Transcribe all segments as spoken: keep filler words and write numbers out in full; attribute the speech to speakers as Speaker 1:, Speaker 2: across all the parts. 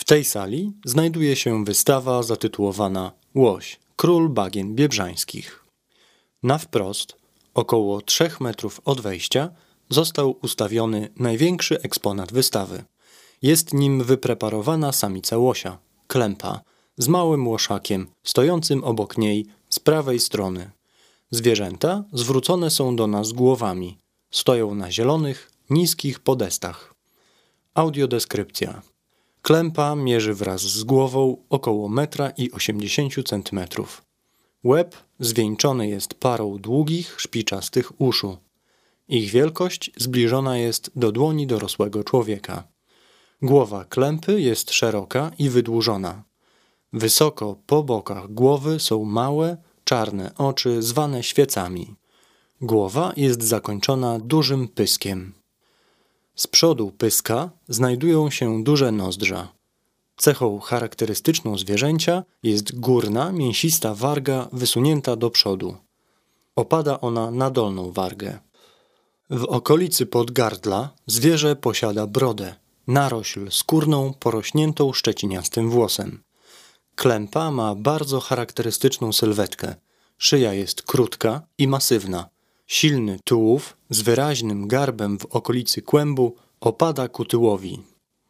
Speaker 1: W tej sali znajduje się wystawa zatytułowana Łoś, król bagien biebrzańskich. Na wprost, około trzech metrów od wejścia, został ustawiony największy eksponat wystawy. Jest nim wypreparowana samica łosia, klępa, z małym łoszakiem stojącym obok niej z prawej strony. Zwierzęta zwrócone są do nas głowami. Stoją na zielonych, niskich podestach. Audiodeskrypcja. Klępa mierzy wraz z głową około metra i osiemdziesięciu centymetrów. Łeb zwieńczony jest parą długich, szpiczastych uszu. Ich wielkość zbliżona jest do dłoni dorosłego człowieka. Głowa klępy jest szeroka i wydłużona. Wysoko po bokach głowy są małe, czarne oczy zwane świecami. Głowa jest zakończona dużym pyskiem. Z przodu pyska znajdują się duże nozdrza. Cechą charakterystyczną zwierzęcia jest górna, mięsista warga wysunięta do przodu. Opada ona na dolną wargę. W okolicy podgardla zwierzę posiada brodę, narośl skórną porośniętą szczeciniastym włosem. Klępa ma bardzo charakterystyczną sylwetkę. Szyja jest krótka i masywna. Silny tułów z wyraźnym garbem w okolicy kłębu opada ku tyłowi.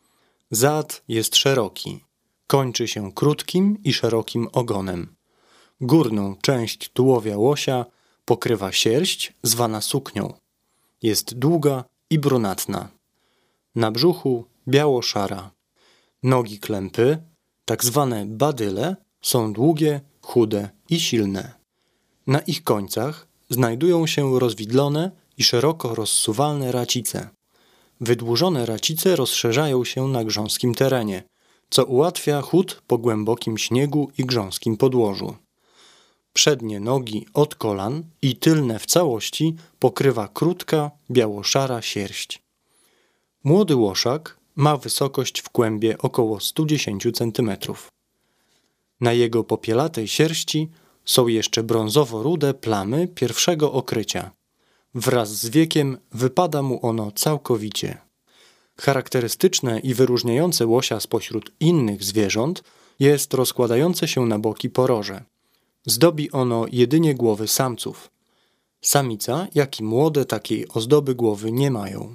Speaker 1: Zad jest szeroki. Kończy się krótkim i szerokim ogonem. Górną część tułowia łosia pokrywa sierść zwana suknią. Jest długa i brunatna. Na brzuchu biało-szara. Nogi klępy, tak zwane badyle, są długie, chude i silne. Na ich końcach znajdują się rozwidlone i szeroko rozsuwalne racice. Wydłużone racice rozszerzają się na grząskim terenie, co ułatwia chód po głębokim śniegu i grząskim podłożu. Przednie nogi od kolan i tylne w całości pokrywa krótka, biało-szara sierść. Młody łoszak ma wysokość w kłębie około sto dziesięć centymetrów. Na jego popielatej sierści są jeszcze brązowo-rude plamy pierwszego okrycia. Wraz z wiekiem wypada mu ono całkowicie. Charakterystyczne i wyróżniające łosia spośród innych zwierząt jest rozkładające się na boki poroże. Zdobi ono jedynie głowy samców. Samica, jak i młode takiej ozdoby głowy nie mają.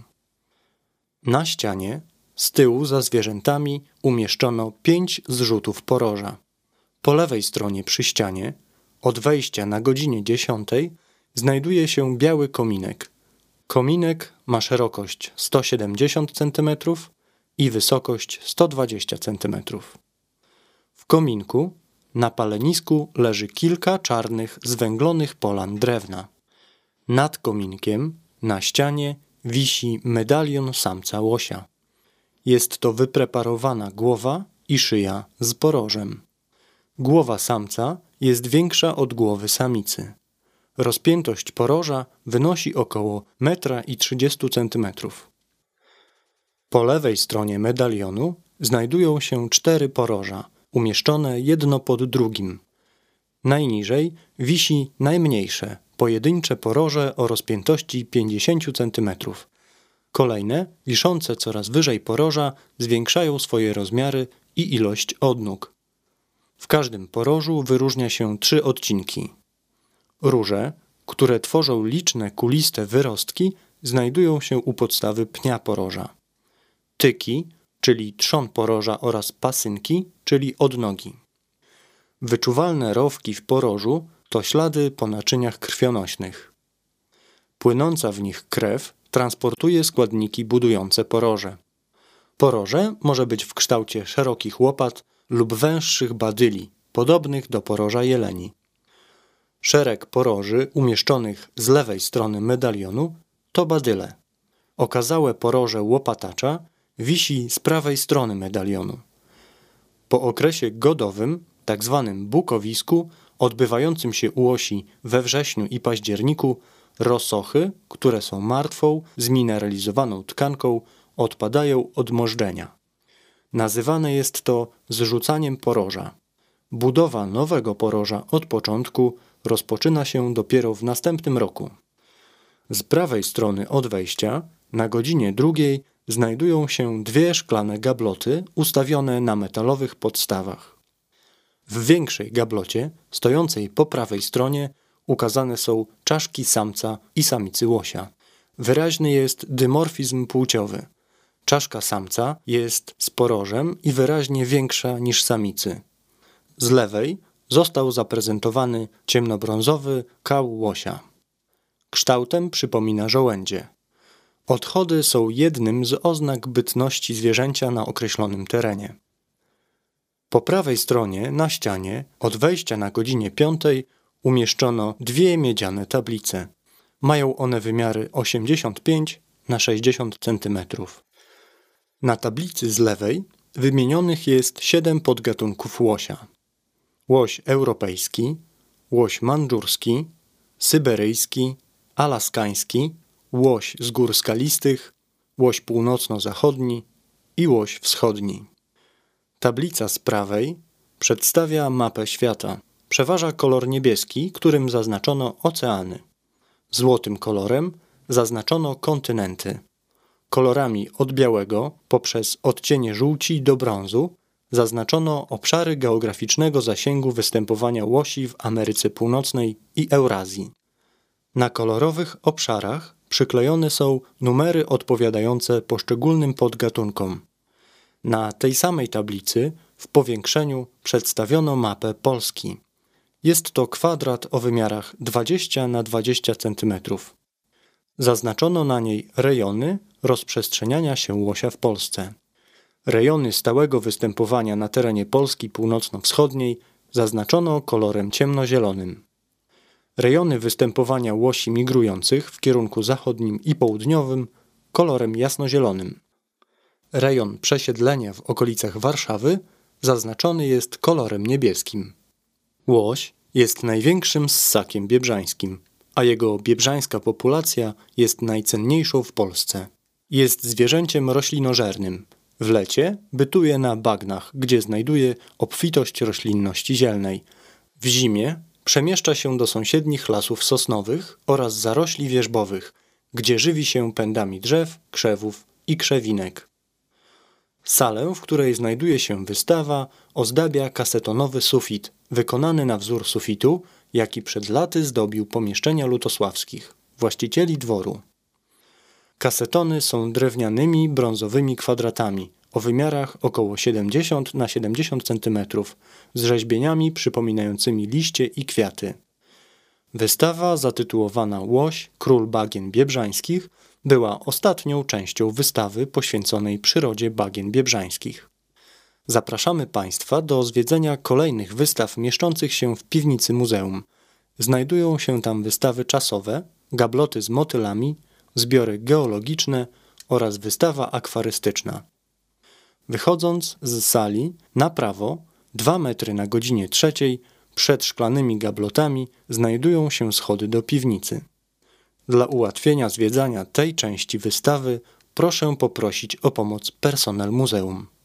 Speaker 1: Na ścianie, z tyłu za zwierzętami, umieszczono pięć zrzutów poroża. Po lewej stronie przy ścianie, od wejścia na godzinie dziesiątej, znajduje się biały kominek. Kominek ma szerokość sto siedemdziesiąt centymetrów i wysokość sto dwadzieścia centymetrów. W kominku na palenisku leży kilka czarnych, zwęglonych polan drewna. Nad kominkiem, na ścianie, wisi medalion samca łosia. Jest to wypreparowana głowa i szyja z porożem. Głowa samca jest większa od głowy samicy. Rozpiętość poroża wynosi około metra i trzydziestu centymetrów. Po lewej stronie medalionu znajdują się cztery poroża, umieszczone jedno pod drugim. Najniżej wisi najmniejsze, pojedyncze poroże o rozpiętości pięćdziesięciu centymetrów. Kolejne, wiszące coraz wyżej poroża, zwiększają swoje rozmiary i ilość odnóg. W każdym porożu wyróżnia się trzy odcinki. Róże, które tworzą liczne kuliste wyrostki, znajdują się u podstawy pnia poroża. Tyki, czyli trzon poroża oraz pasynki, czyli odnogi. Wyczuwalne rowki w porożu to ślady po naczyniach krwionośnych. Płynąca w nich krew transportuje składniki budujące poroże. Poroże może być w kształcie szerokich łopat lub węższych badyli, podobnych do poroża jeleni. Szereg poroży umieszczonych z lewej strony medalionu to badyle. Okazałe poroże łopatacza wisi z prawej strony medalionu. Po okresie godowym, tak zwanym bukowisku, odbywającym się u łosi we wrześniu i październiku, rosochy, które są martwą, zmineralizowaną tkanką, odpadają od możdżenia. Nazywane jest to zrzucaniem poroża. Budowa nowego poroża od początku rozpoczyna się dopiero w następnym roku. Z prawej strony od wejścia, na godzinie drugiej, znajdują się dwie szklane gabloty ustawione na metalowych podstawach. W większej gablocie, stojącej po prawej stronie, ukazane są czaszki samca i samicy łosia. Wyraźny jest dymorfizm płciowy. Czaszka samca jest sporożem i wyraźnie większa niż samicy. Z lewej został zaprezentowany ciemnobrązowy kał łosia. Kształtem przypomina żołędzie. Odchody są jednym z oznak bytności zwierzęcia na określonym terenie. Po prawej stronie, na ścianie, od wejścia na godzinie piątej umieszczono dwie miedziane tablice. Mają one wymiary osiemdziesiąt pięć na sześćdziesiąt centymetrów. Na tablicy z lewej wymienionych jest siedem podgatunków łosia. Łoś europejski, łoś mandżurski, syberyjski, alaskański, łoś z gór skalistych, łoś północno-zachodni i łoś wschodni. Tablica z prawej przedstawia mapę świata. Przeważa kolor niebieski, którym zaznaczono oceany. Złotym kolorem zaznaczono kontynenty. Kolorami od białego poprzez odcienie żółci do brązu zaznaczono obszary geograficznego zasięgu występowania łosi w Ameryce Północnej i Eurazji. Na kolorowych obszarach przyklejone są numery odpowiadające poszczególnym podgatunkom. Na tej samej tablicy w powiększeniu przedstawiono mapę Polski. Jest to kwadrat o wymiarach dwadzieścia na dwadzieścia centymetrów. Zaznaczono na niej rejony rozprzestrzeniania się łosia w Polsce. Rejony stałego występowania na terenie Polski północno-wschodniej zaznaczono kolorem ciemnozielonym. Rejony występowania łosi migrujących w kierunku zachodnim i południowym kolorem jasnozielonym. Rejon przesiedlenia w okolicach Warszawy zaznaczony jest kolorem niebieskim. Łoś jest największym ssakiem biebrzańskim, a jego biebrzańska populacja jest najcenniejszą w Polsce. Jest zwierzęciem roślinożernym. W lecie bytuje na bagnach, gdzie znajduje obfitość roślinności zielnej. W zimie przemieszcza się do sąsiednich lasów sosnowych oraz zarośli wierzbowych, gdzie żywi się pędami drzew, krzewów i krzewinek. Salę, w której znajduje się wystawa, ozdabia kasetonowy sufit, wykonany na wzór sufitu, jaki przed laty zdobił pomieszczenia lutosławskich, właścicieli dworu. Kasetony są drewnianymi, brązowymi kwadratami o wymiarach około siedemdziesiąt na siedemdziesiąt centymetrów z rzeźbieniami przypominającymi liście i kwiaty. Wystawa zatytułowana Łoś, król bagien biebrzańskich była ostatnią częścią wystawy poświęconej przyrodzie bagien biebrzańskich. Zapraszamy Państwa do zwiedzenia kolejnych wystaw mieszczących się w piwnicy muzeum. Znajdują się tam wystawy czasowe, gabloty z motylami, zbiory geologiczne oraz wystawa akwarystyczna. Wychodząc z sali, na prawo, dwa metry na godzinie trzeciej, przed szklanymi gablotami znajdują się schody do piwnicy. Dla ułatwienia zwiedzania tej części wystawy proszę poprosić o pomoc personel muzeum.